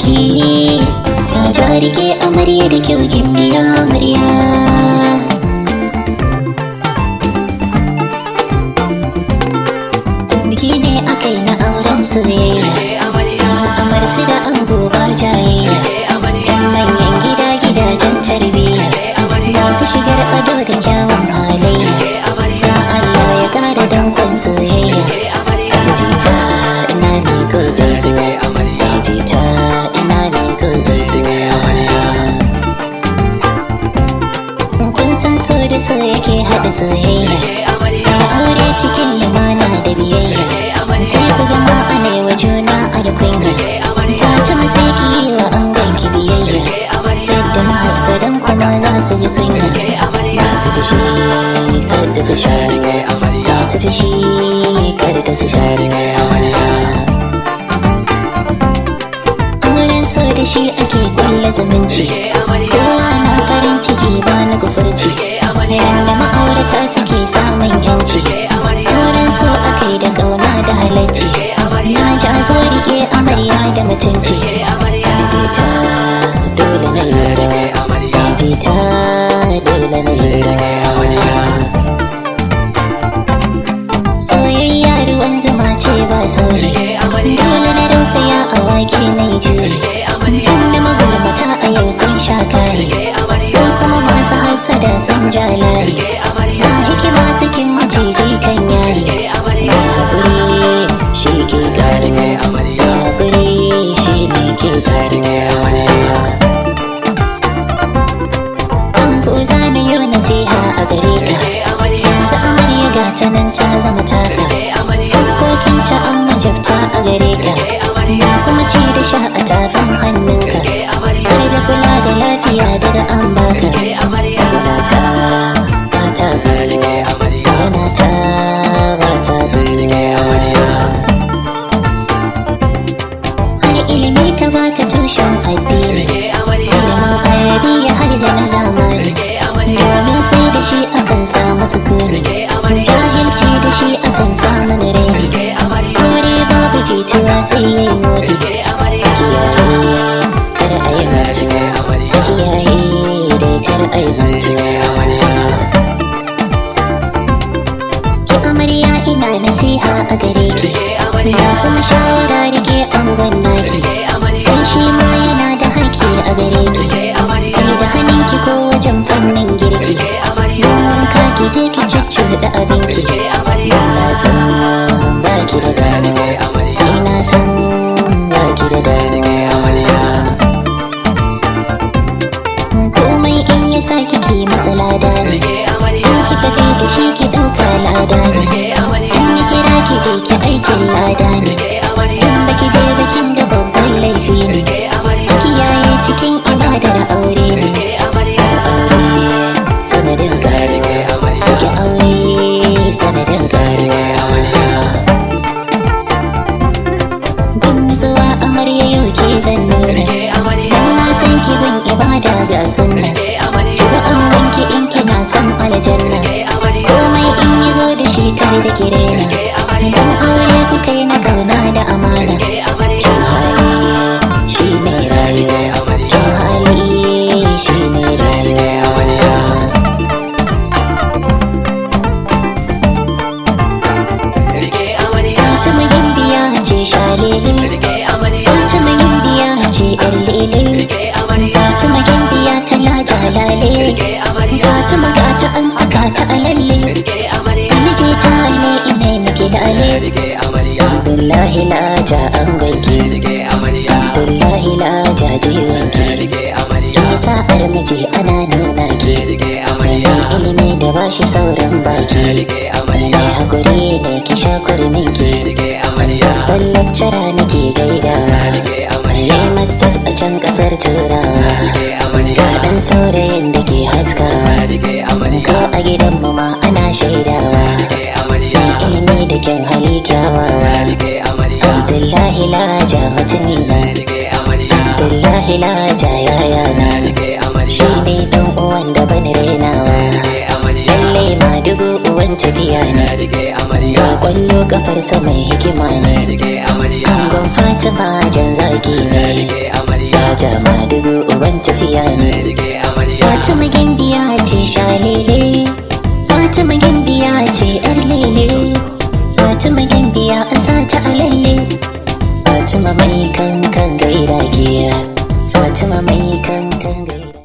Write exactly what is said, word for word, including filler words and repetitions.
ki ta jarike amarya da kyau gimbiya amarya. Biki ne akai na auren soyayya, amar su da ango ba jayayya, yan manyan gida gidajen tarbiyya, masu shigar ado da kyawun halayya, ya Allah ya kara dankon soyayya. Jita ina ne gurgun soyayya, jita ina ne gurgun soyayya. Kun san so da so yake haɗa soyayya, ya aure cikin limana da biyayya, sai ku gama ana yi wa juna alkunya. Fatima sai ki yi wa angon ki biyayya, yadda mahasadan kuma za su ji kunya. Masu fushi kada su share, masu fushi kada su share. Auren so da shi ake kulla zumunci, kowa na farin ciki ba na kufurci, yadda ma'aurata suke samun yanci. Auren so akai da kauna da halacci, na ji a zo rike amarya da mutunci. Jita dole na lura, jita dole na lura. Soyayya ruwan zuma ce ba sauri, dole na rausaya a wake na juyi. Tun da magulmata a yau sun sha kayi, su kuma masu hasada sun ja layi. Na hikima sakin maciji kan yayi, na haƙuri shi ke ƙarin, na haƙuri shi ne ke ƙarin. An ko zana yau nasiha a gare ka, yanzu amarya ga ta nan ta zama taka. Harkokinta an majabta a gare ka, na kuma ci da sha a tafin hannunka, har da kula da lafiya daga an baka. Yana ta bata birni, yana ta bata birni. Har ilimi ka bata tushen addini, ilimin arabiya har da na zamani, domin sai da shi akan samu sukuni, jahilci da shi akan samu raini. Aure babu jituwa sai yayi modi, kiyaye kar a yi mutuwa, kiyaye dai kar a yi mutuwa. Ki amarya ina nasiha a gare ki, da kuma shawara rike angon naki, dan shi ma yana da haƙƙi a gare ki, sai da hannunki ko wajen fannin girki, don wanka ki je ki cuccuɗa abinki. Ina san baki da damuwa, ina san baki da damuwa. Komai in ya sa kiki masa lada ne, in kika kai da shi ki ɗauka lada ne, in ya kira ki je ki aikin lada ne, in baki je bakin ga babban laifi ne. Kiyaye cikin ibadar aure ne, aure sanadin karewa, ki aure sanadin karewa. Gun zuwa amarya yau ke zan nuna, dan na san ki gun ibada ga sunna. Ki ba angon ki in kina son aljanna, komai in yi zo da shi kar da ki raina, dan aure ku kai na kauna da amana. Kin hali shi ne rayuwa, kin hali shi ne rayuwa. Fatima gimbiya ce shalele, Fatima gimbiya ce yar lele, Fatima gimbiya ta laja lale, Fatima gata an saka ta a lalle. Miji ta ne ina miki lale, Abdullahi laja an gwanki, Abdullahi laja jiwanki. Ina sa'ar miji ana nuna ki, mai ilimi da bashi sauran baki, mai haƙuri ne ki sha kurminki. Babban lakcara nake gaidawa, yayi masters a can ƙasar turawa, ga ɗan saurayin da ke haskawa, ko a gidanmu ma ana shaidawa, mai ilimi da kyan hali kyawawa. Abdullahi laja mutumina, Abdullahi laja yayana, shi ne ɗan uwan da ban rainawa, lalle ma dubu uwan tafiya ne, ga kwallo kafarsa mai hikima ne, angon Fatima jan zaki ne. gimbiya ce yar lele. Fatima gimbiya an sa ta a lalle. Fatima mai kankan gaira giya. Fatima mai kankan